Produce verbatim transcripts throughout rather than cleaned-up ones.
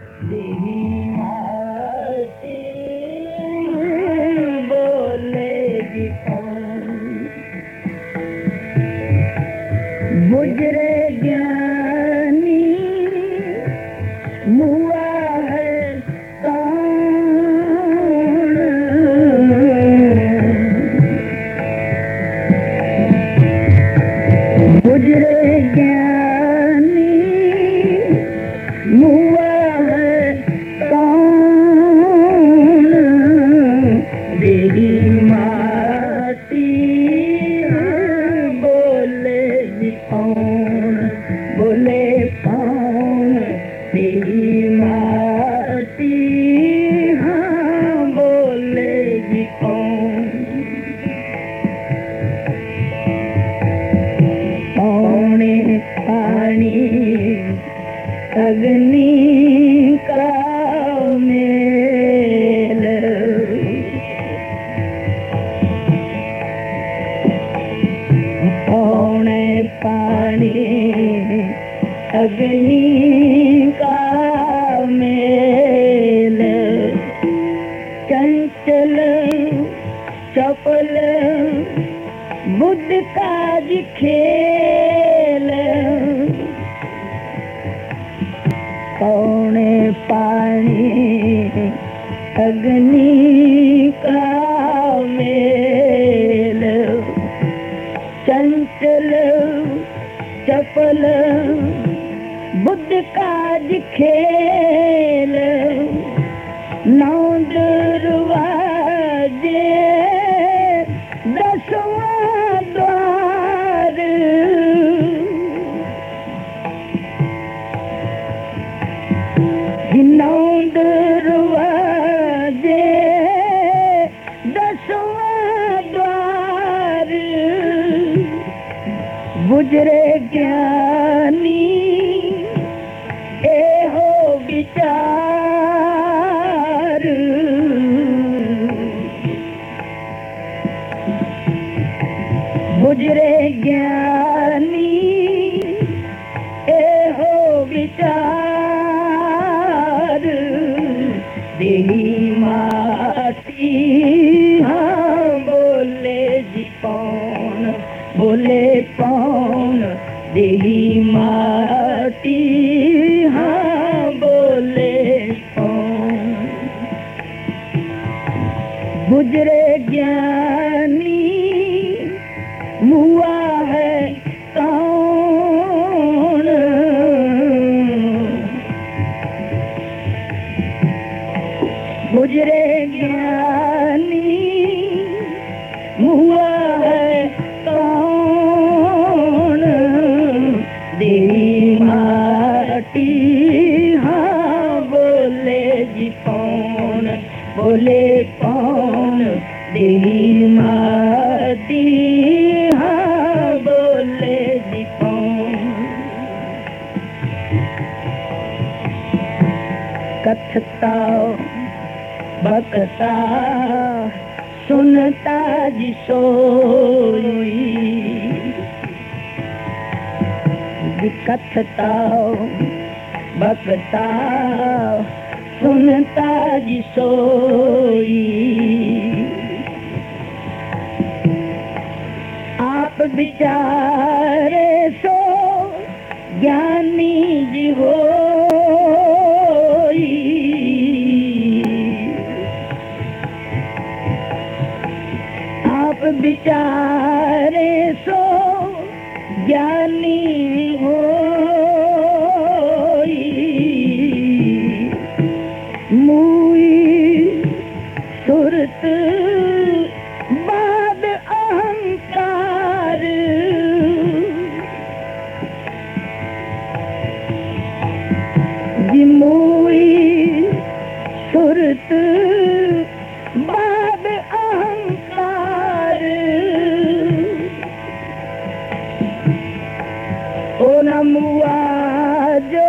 देवी माटी बोलेगी कौन, गुजरे ज्ञानी मुआ है कौन, गुजरे ज्ञानी मुआ है कौन, देवी माटी बोलेगी कौन, बोले कौन, देवी माटी हाँ बोलेगी कौन, पौने पानी अग्नि का मेल, पौने पानी अग्नि का मेल, चंचल चपल बुद्ध काज खेल, पौने पानी अग्नि का मेल, चंचल चपल बुद्ध काज खेल, नौ दरवाजे दसवां द्वार, नौ दरवाजे दसवां द्वार, गुजरे ज्ञानी ए हो विचार, गुजरे ज्ञानी ए हो विचार, देवी माटी हाँ बोलेगी कौन, बोले कौन, देवी माटी हाँ बोले कौन, गुजरे ज्ञानी मुआ है कौन, गुजरे ज्ञानी मुआ है कौन, देवी माटी हाँ बोलेगी कौन, बोले कौन, देवी माटी हाँ बोलेगी कौन, कथता बकता सुनता जिसोई, कथता बकता सुनता जिसोई, आप विचारे सो ज्ञानी जी होई, आप विचारे सो ज्ञानी होई, मुई सुरत बाद अहंकार, मुई सुरत बाद अहंकार, ओ नमुआ जो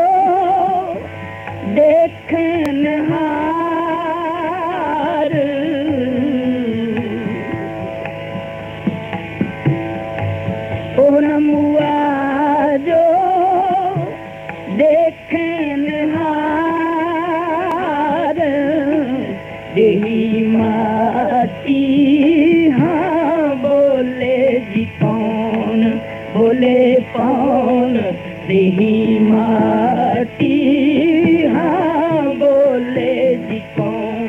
देखनहार, ओ नमुआ जो देखनहार, देही माटी हाँ बोले जी कौन बोले कौन देही माटी हाँ बोले जी कौन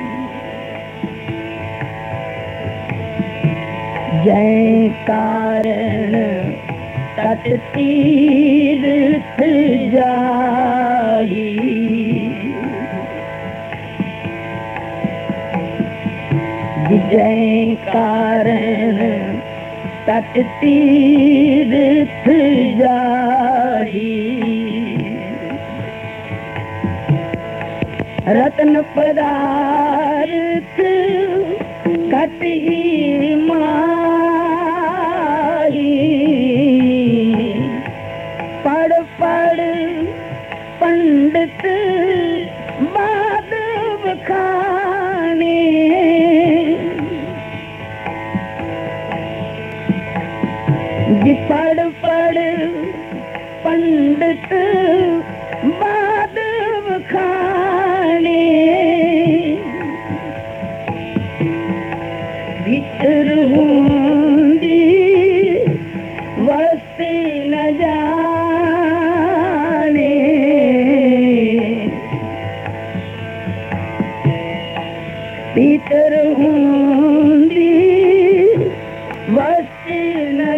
जय कारण तट तीर्थ जाई जय कारण तट तीर्थ जाई रत्न पदार्थ घट ही माई पढ़ पढ़ पंडित बाद बखाने जी पढ़ पढ़ पंडित बाद बखाने भीतर होंदी वस्ती न जाने भीतर होंदी वस्ती न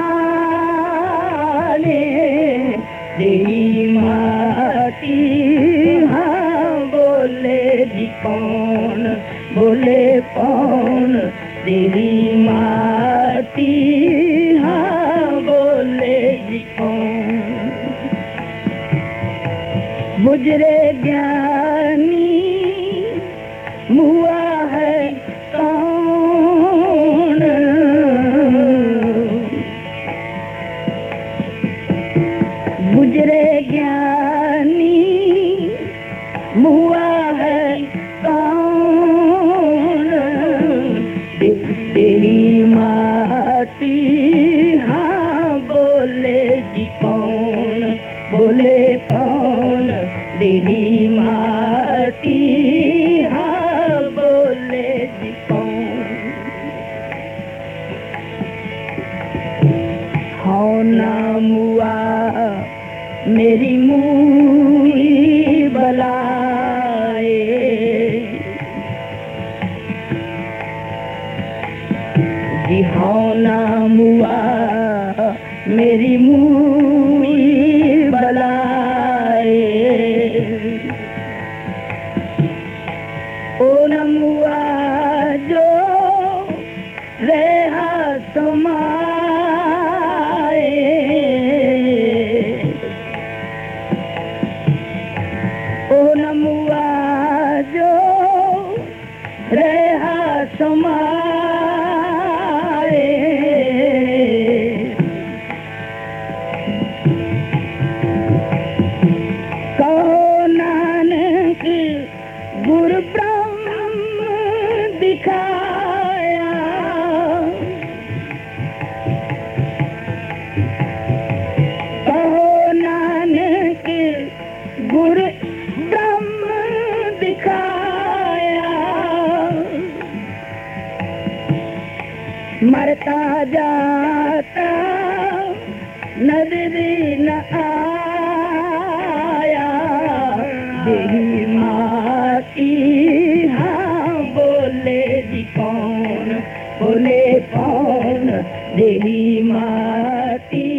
जाने देही माटी हाँ बोले जी कौन बोले कौन देही माटी हाँ बोले जी कौन गुजरे ज्ञानी मुआ है कौन गुजरे ज्ञानी मुआ है कौन तेरी माटी हाँ बोले जी कौन बोले कौन तेरी माटी हाँ बोले जी कौन हो ना मुआ मेरी मूली बलाए जी हो ना मुआ मेरी मूली बलाए ओ न मुआ जो रेहा समाए ओ न मुआ जो रेहा समाए कहो नानक गुरु ब्रह्म दिखाया कहो नानक गुरु ब्रह्म दिखाया मरता जाता नजर न आया देही माटी हाँ बोले जी कौन बोले कौन देही माटी